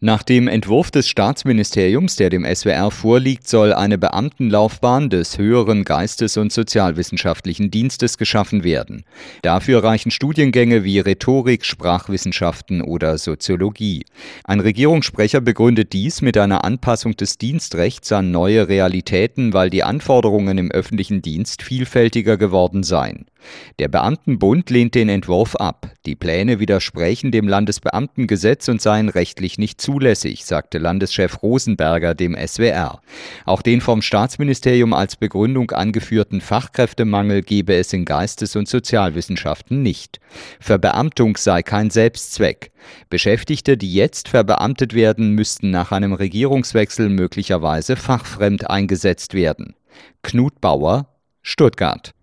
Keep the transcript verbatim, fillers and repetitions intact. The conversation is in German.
Nach dem Entwurf des Staatsministeriums, der dem S W R vorliegt, soll eine Beamtenlaufbahn des höheren Geistes- und Sozialwissenschaftlichen Dienstes geschaffen werden. Dafür reichen Studiengänge wie Rhetorik, Sprachwissenschaften oder Soziologie. Ein Regierungssprecher begründet dies mit einer Anpassung des Dienstrechts an neue Realitäten, weil die Anforderungen im öffentlichen Dienst vielfältiger geworden seien. Der Beamtenbund lehnt den Entwurf ab. Die Pläne widersprächen dem Landesbeamtengesetz und seien rechtlich nicht zulässig, sagte Landeschef Rosenberger dem S W R. Auch den vom Staatsministerium als Begründung angeführten Fachkräftemangel gebe es in Geistes- und Sozialwissenschaften nicht. Verbeamtung sei kein Selbstzweck. Beschäftigte, die jetzt verbeamtet werden, müssten nach einem Regierungswechsel möglicherweise fachfremd eingesetzt werden. Knut Bauer, Stuttgart.